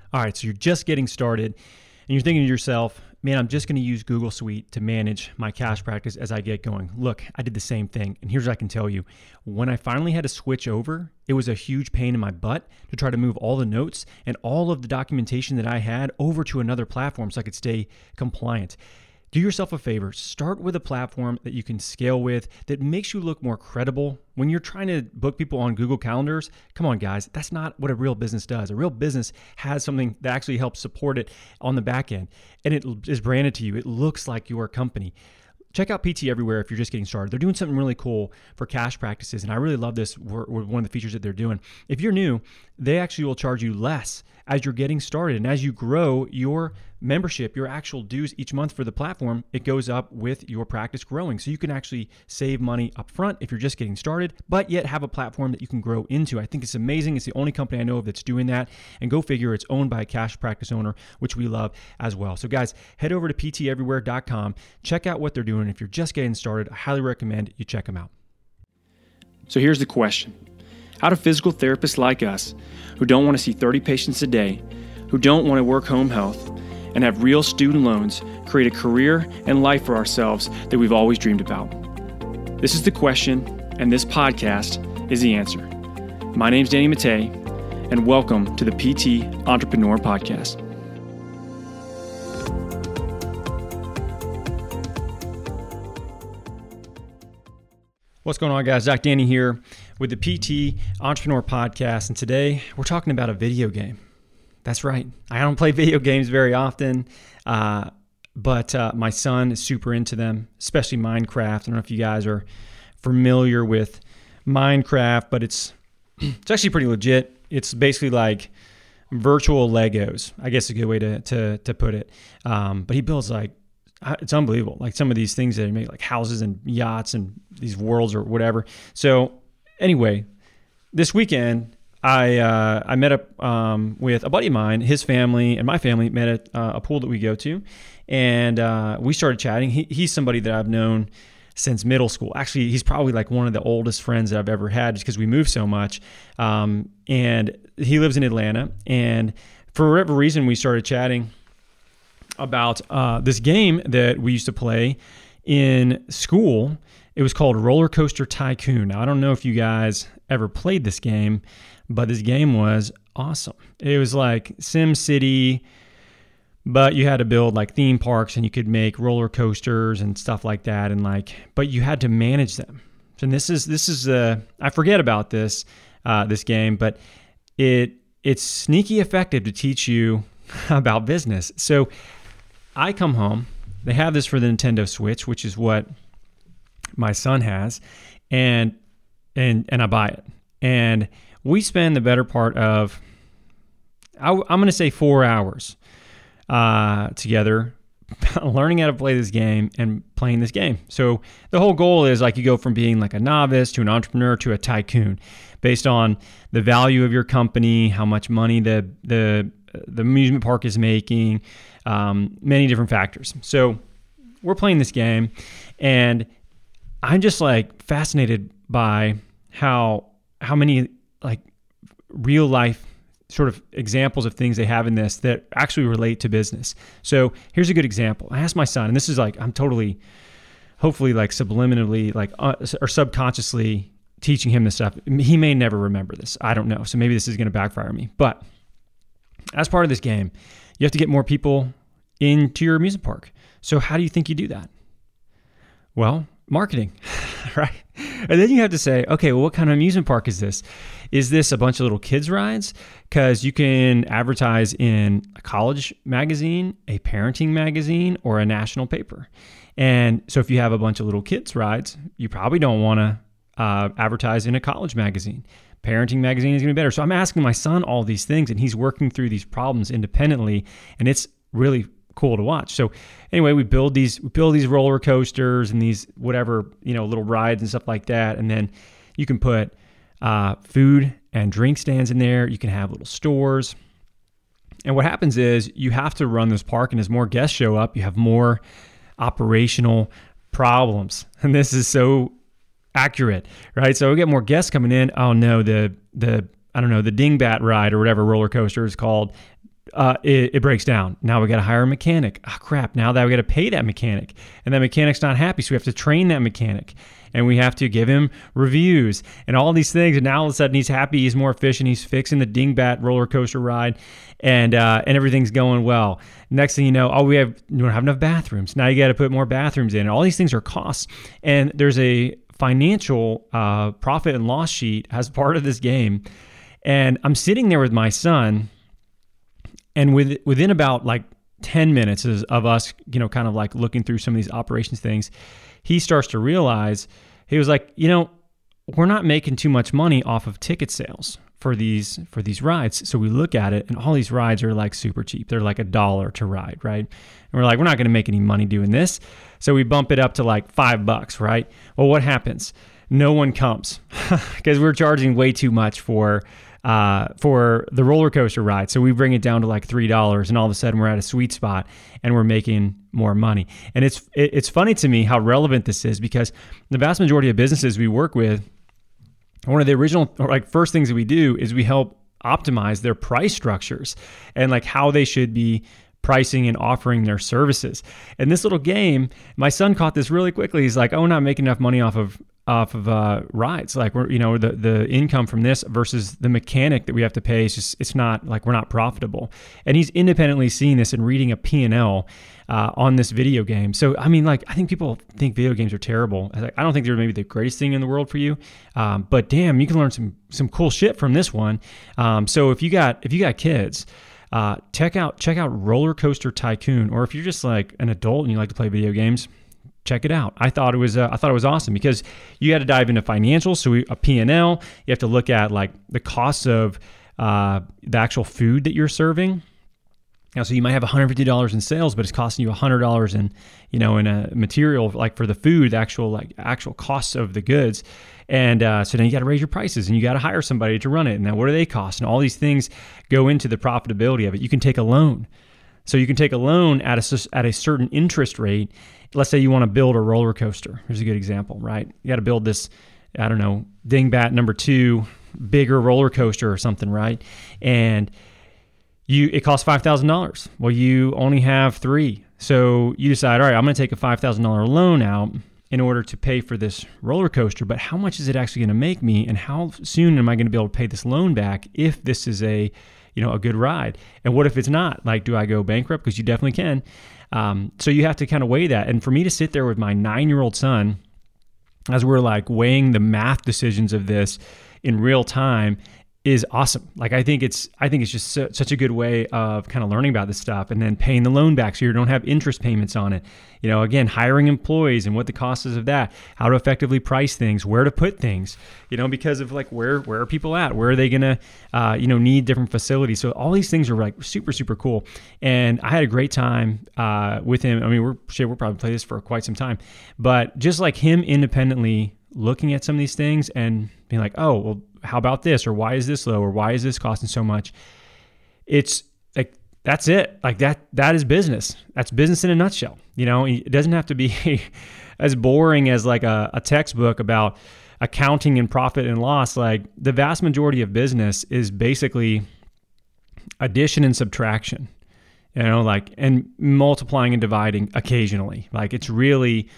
All right, so you're just getting started and you're thinking to yourself, man, I'm just going to use Google Suite to manage my cash practice as I get going. Look, I did the same thing. And here's what I can tell you. When I finally had to switch over, it was a huge pain in my butt to try to move all the notes and all of the documentation that I had over to another platform so I could stay compliant. Do yourself a favor, start with a platform that you can scale with, that makes you look more credible. When you're trying to book people on Google Calendars, come on guys, that's not what a real business does. A real business has something that actually helps support it on the back end, and it is branded to you. It looks like your company. Check out PT Everywhere if you're just getting started. They're doing something really cool for cash practices, and I really love this, one of the features that they're doing. If you're new, they actually will charge you less as you're getting started, and as you grow your membership, your actual dues each month for the platform, it goes up with your practice growing. So you can actually save money up front if you're just getting started, but yet have a platform that you can grow into. I think it's amazing. It's the only company I know of that's doing that. And go figure, it's owned by a cash practice owner, which we love as well. So guys, head over to pteverywhere.com. Check out what they're doing. If you're just getting started, I highly recommend you check them out. So here's the question. How do physical therapists like us, who don't want to see 30 patients a day, who don't want to work home health, and have real student loans, create a career and life for ourselves that we've always dreamed about? This is the question, and this podcast is the answer. My name's Danny Mattei, and welcome to the PT Entrepreneur Podcast. What's going on, guys? Zach Danny here with the PT Entrepreneur Podcast, and today we're talking about a video game. That's right. I don't play video games very often, but my son is super into them, especially Minecraft. I don't know if you guys are familiar with Minecraft, but it's actually pretty legit. It's basically like virtual Legos, I guess is a good way to put it. But he builds it's unbelievable. Like some of these things that he make, like houses and yachts and these worlds or whatever. So anyway, this weekend, I met up with a buddy of mine. His family and my family met at a pool that we go to, and we started chatting. He's somebody that I've known since middle school. Actually, he's probably like one of the oldest friends that I've ever had, just because we moved so much. And he lives in Atlanta, and for whatever reason, we started chatting about this game that we used to play in school. It was called Roller Coaster Tycoon. Now, I don't know if you guys ever played this game, but this game was awesome. It was like Sim City, but you had to build like theme parks, and you could make roller coasters and stuff like that, and but you had to manage them. And this is I forget about this game, but it's sneaky effective to teach you about business. So I come home. They have this for the Nintendo Switch, which is what my son has, and I buy it. And we spend the better part of, I'm going to say 4 hours together learning how to play this game and playing this game. So the whole goal is like you go from being like a novice to an entrepreneur to a tycoon based on the value of your company, how much money the amusement park is making, many different factors. So we're playing this game, and I'm just like fascinated by how many like real life sort of examples of things they have in this that actually relate to business. So here's a good example. I asked my son, and this is like, I'm totally, hopefully like subliminally, like or subconsciously teaching him this stuff. He may never remember this. I don't know. So maybe this is going to backfire on me. But as part of this game, you have to get more people into your amusement park. So how do you think you do that? Well, marketing, right? And then you have to say, okay, well, what kind of amusement park is this? Is this a bunch of little kids rides? Because you can advertise in a college magazine, a parenting magazine, or a national paper. And so if you have a bunch of little kids rides, you probably don't want to advertise in a college magazine. Parenting magazine is going to be better. So I'm asking my son all these things, and he's working through these problems independently, and it's really cool to watch. So anyway, we build these roller coasters and these whatever, little rides and stuff like that. And then you can put food and drink stands in there. You can have little stores. And what happens is you have to run this park, and as more guests show up, you have more operational problems. And this is so accurate, right? So we get more guests coming in. Oh no, the Dingbat ride or whatever roller coaster is called it breaks down. Now we got to hire a mechanic. Oh, crap. Now that we got to pay that mechanic, and that mechanic's not happy. So we have to train that mechanic, and we have to give him reviews and all these things. And now all of a sudden he's happy. He's more efficient. He's fixing the dingbat roller coaster ride, and everything's going well. Next thing you know, we don't have enough bathrooms. Now you got to put more bathrooms in. And all these things are costs. And there's a financial profit and loss sheet as part of this game. And I'm sitting there with my son, and within about like 10 minutes of us, kind of like looking through some of these operations things, he starts to realize, he was like, we're not making too much money off of ticket sales for these rides. So we look at it, and all these rides are like super cheap. They're like $1 to ride, right? And we're like, we're not going to make any money doing this. So we bump it up to like $5, right? Well, what happens? No one comes because we're charging way too much for the roller coaster ride. So we bring it down to like $3, and all of a sudden we're at a sweet spot and we're making more money. And it's funny to me how relevant this is, because the vast majority of businesses we work with, one of the original first things that we do is we help optimize their price structures and like how they should be pricing and offering their services. And this little game, my son caught this really quickly. He's like, we're not making enough money off of rides. Like we're, the income from this versus the mechanic that we have to pay is just, it's not like we're not profitable. And he's independently seeing this and reading a P&L on this video game. So, I mean, like, I think people think video games are terrible. I don't think they're maybe the greatest thing in the world for you. But damn, you can learn some cool shit from this one. So if you got kids, check out Roller Coaster Tycoon, or if you're just like an adult and you like to play video games, check it out. I thought it was awesome, because you got to dive into financials. So a P&L, you have to look at like the costs of the actual food that you're serving. Now, so you might have $150 in sales, but it's costing you $100 in a material, like for the food, the actual costs of the goods. And so then you got to raise your prices, and you got to hire somebody to run it. And then what do they cost? And all these things go into the profitability of it. You can take a loan. So you can take a loan at a certain interest rate. Let's say you want to build a roller coaster. Here's a good example, right? You got to build this, I don't know, Dingbat number 2, bigger roller coaster or something, right? And it costs $5,000. Well, you only have 3. So you decide, all right, I'm going to take a $5,000 loan out in order to pay for this roller coaster. But how much is it actually going to make me? And how soon am I going to be able to pay this loan back if this is a good ride? And what if it's not? Like, do I go bankrupt? Because you definitely can. So you have to kind of weigh that. And for me to sit there with my 9-year-old son, as we're like weighing the math decisions of this in real time, is awesome. Like, I think it's just such a good way of kind of learning about this stuff, and then paying the loan back so you don't have interest payments on it. Again, hiring employees and what the cost is of that, how to effectively price things, where to put things, because of like where are people at? Where are they going to, need different facilities? So all these things are like super, super cool. And I had a great time with him. I mean, we'll probably play this for quite some time, but just like him independently looking at some of these things and being like, oh, well, how about this? Or why is this low? Or why is this costing so much? It's like, that's it. Like that is business. That's business in a nutshell. It doesn't have to be as boring as like a textbook about accounting and profit and loss. Like, the vast majority of business is basically addition and subtraction, and multiplying and dividing occasionally. Like, it's really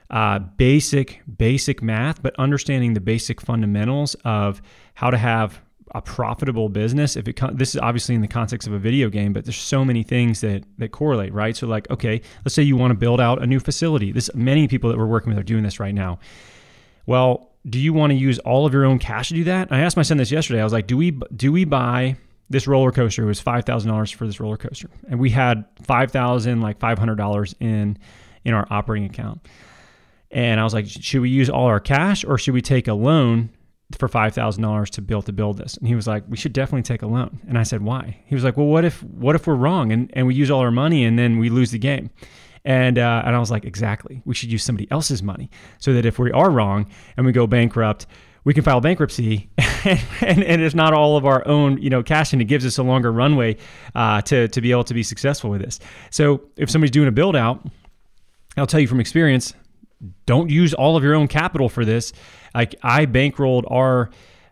basic math, but understanding the basic fundamentals of how to have a profitable business. This is obviously in the context of a video game, but there's so many things that correlate, right? So like, okay, let's say you want to build out a new facility. Many people that we're working with are doing this right now. Well, do you want to use all of your own cash to do that? And I asked my son this yesterday. I was like, do we buy this roller coaster? It was $5,000 for this roller coaster, and we had $500 in our operating account. And I was like, should we use all our cash, or should we take a loan for $5,000 to build this? And he was like, we should definitely take a loan. And I said, why? He was like, well, what if we're wrong and we use all our money and then we lose the game? And I was like, exactly. We should use somebody else's money, so that if we are wrong and we go bankrupt, we can file bankruptcy and it's not all of our own, cash, and it gives us a longer runway to be able to be successful with this. So if somebody's doing a build out, I'll tell you from experience, don't use all of your own capital for this. Like, I bankrolled our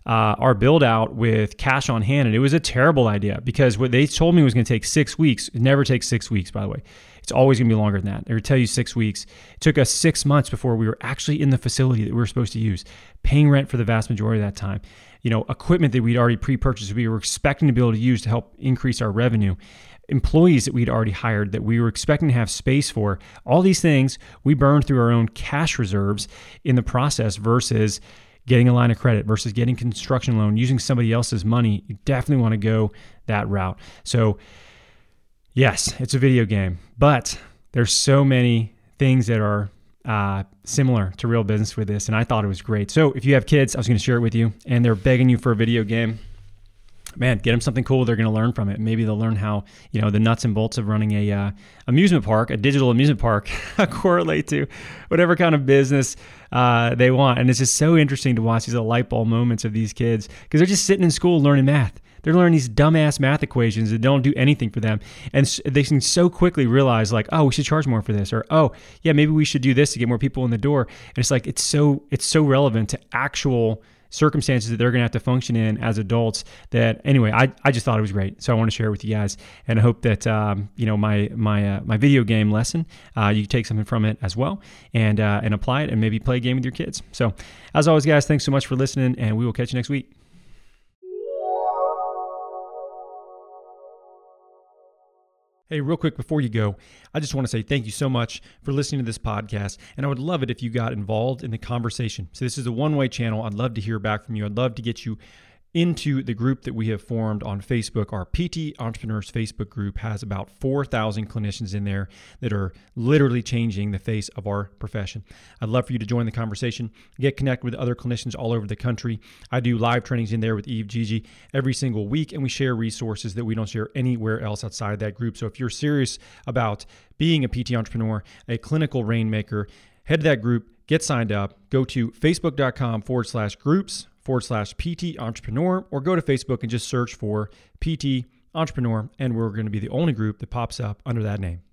our build out with cash on hand. And it was a terrible idea because what they told me was going to take 6 weeks. It never takes 6 weeks, by the way. It's always going to be longer than that. They would tell you 6 weeks. It took us 6 months before we were actually in the facility that we were supposed to use, paying rent for the vast majority of that time. Equipment that we'd already pre-purchased, we were expecting to be able to use to help increase our revenue. Employees that we'd already hired that we were expecting to have space for. All these things we burned through our own cash reserves in the process versus getting a line of credit versus getting construction loan, using somebody else's money. You definitely want to go that route. So yes, it's a video game, but there's so many things that are similar to real business with this, and I thought it was great. So if you have kids, I was going to share it with you, and they're begging you for a video game, man, get them something cool they're going to learn from it. Maybe they'll learn how, the nuts and bolts of running a amusement park, a digital amusement park, correlate to whatever kind of business they want. And it's just so interesting to watch these little light bulb moments of these kids because they're just sitting in school learning math. They're learning these dumbass math equations that don't do anything for them. And they can so quickly realize like, oh, we should charge more for this. Or, oh, yeah, maybe we should do this to get more people in the door. And it's like, it's so relevant to actual circumstances that they're going to have to function in as adults that anyway, I just thought it was great. So I want to share it with you guys and I hope that, my video game lesson, you can take something from it as well and apply it and maybe play a game with your kids. So as always, guys, thanks so much for listening and we will catch you next week. Hey, real quick before you go, I just want to say thank you so much for listening to this podcast, and I would love it if you got involved in the conversation. So this is a one-way channel. I'd love to hear back from you. I'd love to get you into the group that we have formed on Facebook. Our PT Entrepreneurs Facebook group has about 4,000 clinicians in there that are literally changing the face of our profession. I'd love for you to join the conversation, get connected with other clinicians all over the country. I do live trainings in there with Eve Gigi every single week, and we share resources that we don't share anywhere else outside that group. So if you're serious about being a PT entrepreneur, a clinical rainmaker, head to that group, get signed up, go to facebook.com/groups/PT Entrepreneur, or go to Facebook and just search for PT Entrepreneur, and we're going to be the only group that pops up under that name.